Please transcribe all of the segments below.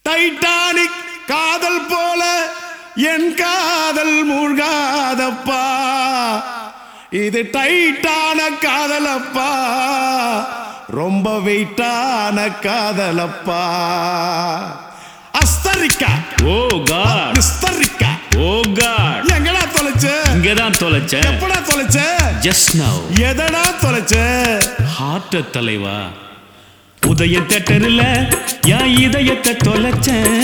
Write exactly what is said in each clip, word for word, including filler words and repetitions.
Titanic காதல் போல என் காதல் மூழ்காதப்பா, இது டைட்டான காதலப்பா, ரொம்ப வெயிட்டான காதலப்பா. அஸ்தரிக்கா ஓ காட், விஸ்தரிக்கா ஓ காட். எங்கடா தொலைச்ச? இங்கதான் தொலைச்ச. எப்படா தொலைச்ச? Just now. எதடா தொலைச்ச? ஹார்ட் தலைவா. உதய தேட்டர்ல என் இதயத்தை தொலைச்ச.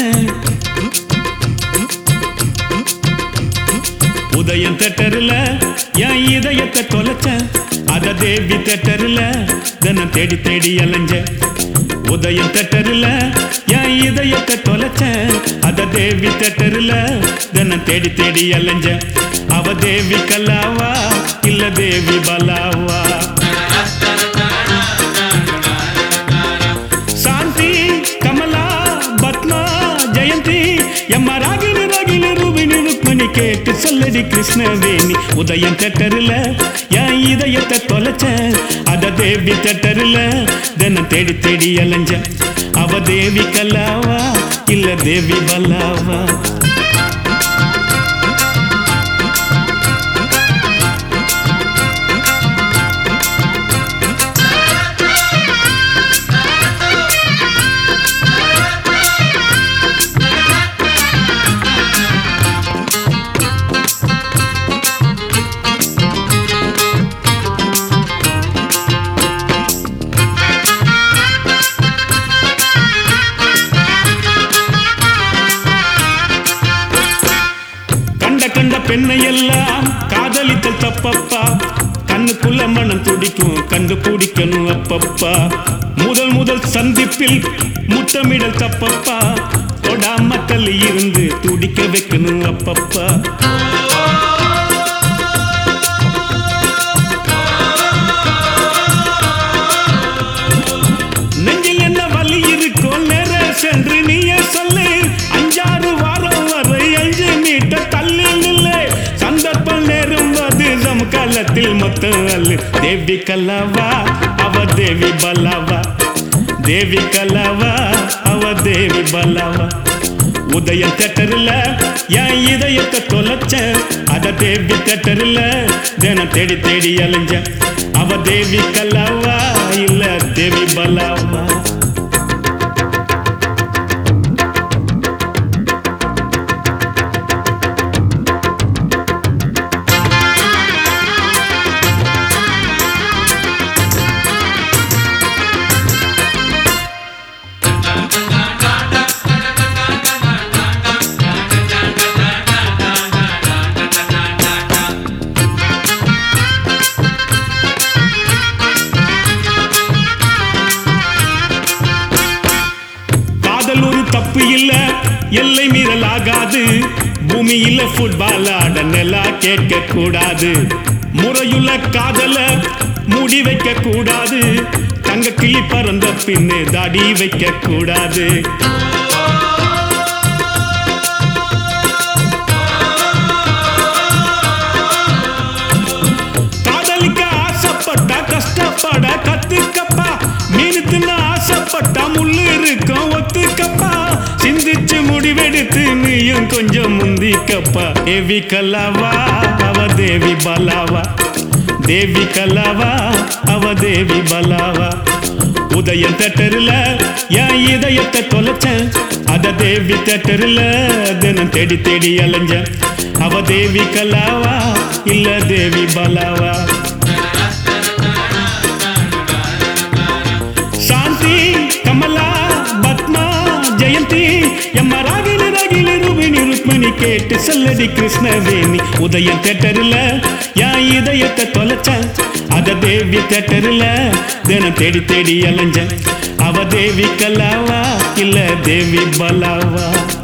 உதயம் தேட்டர்ல என் இதயத்தை தொலைச்ச. அத தேவி தேட்டர்ல தினம் தேடி தேடி அலைஞ்ச. உதயம் தேட்டர்ல என் இதயத்தை தொலைச்ச. அத தேவி தேட்டர்ல தினம் தேடி தேடி அலைஞ்ச. அவ தேவி கல்லாவா இல்ல தேவி பலாவா? சாந்தி, கமலா, பத்மா, ஜெயந்தி, எம்மா ராகினி ராகினி ரூபினி ருக்மணி கேட்டு சொல்லடி கிருஷ்ணவேணி. உதயம் தேட்டர்ல என் இதயத்தை தொலைச்ச. அத தேவி தேட்டர்ல தினம் தேடி தேடி அலைஞ்ச. அவ தேவி கல்லாவா இல்ல தேவி பலாவா? கண்ட பெண்ணை எல்லாம் காதலித்தல் தப்பப்பா. கண்ணுக்குள்ள மனம் துடிக்கும் கண்டு பிடிக்கணும் அப்பப்பா. முதல் முதல் சந்திப்பில் முத்தமிடல் தப்பப்பா. தொடாம தள்ளி இருந்து துடிக்க வைக்கணும் அப்பப்பா. நெஞ்சில் என்ன வலி இருக்கோ நேர சென்று நீயே சொல்லு. அஞ்சாறு வாரம் வரை அஞ்சு மீட்டர் தள்ளி நில்லை. சந்தர்ப்பம் நேரும்போது சமகாலத்தில் மொத்தம் அல்லு. தேவி கல்லாவா அவ தேவி பலாவா? தேவி கல்லாவா அவ தேவி பலாவா? உதயம் தேட்டர்ல என் இதயத்தை தொலைச்ச. அத தேவி தேட்டர்ல தினம் தேடி தேடி அலைஞ்ச. அவ தேவி கல்லாவா இல்ல தேவி பலாவா? ஒரு தப்பு இல்ல, எல்லை மீறல் ஆகாது. பூமியில ஃபுட்பால் ஆட நிலா கேட்க கூடாது. முறையுள்ள காதல மூடி வைக்க கூடாது. தங்க கிளி பறந்த பின்னு தாடி வைக்க கூடாது. காதலிக்க ஆசைப்பட்டா கஷ்டப்பட கத்துக்கப்பா. மீனு தின்ன ஆசைப்பட்டா முள்ளு இருக்கும் ஒத்துக்கப்பா. சிந்திச்சு முடிவெடுத்து நீயும் கொஞ்சம் முந்திக்கப்பா. தேவி கல்லாவா அவ தேவி பலாவா? தேவி கல்லாவா அவ தேவி பலாவா? உதயம் தேட்டர்ல என் இதயத்தை தொலைச்ச. அத தேவி தேட்டர்ல தினம் தேடி தேடி அலைஞ்ச. அவ தேவி கல்லாவா இல்ல தேவி பலாவா? சாந்தி, கமலா, பத்மா, ஜெயந்தி, எம்மா ராகினி ராகினி ரூபினி ருக்மணி கேட்டு சொல்லடி கிருஷ்ணவேணி. உதயம் தேட்டர்ல என் இதயத்தை தொலைச்ச. அத தேவி தேட்டர்ல தினம் தேடி தேடி அலைஞ்ச. அவ தேவி கல்லாவா இல்ல தேவி பலாவா?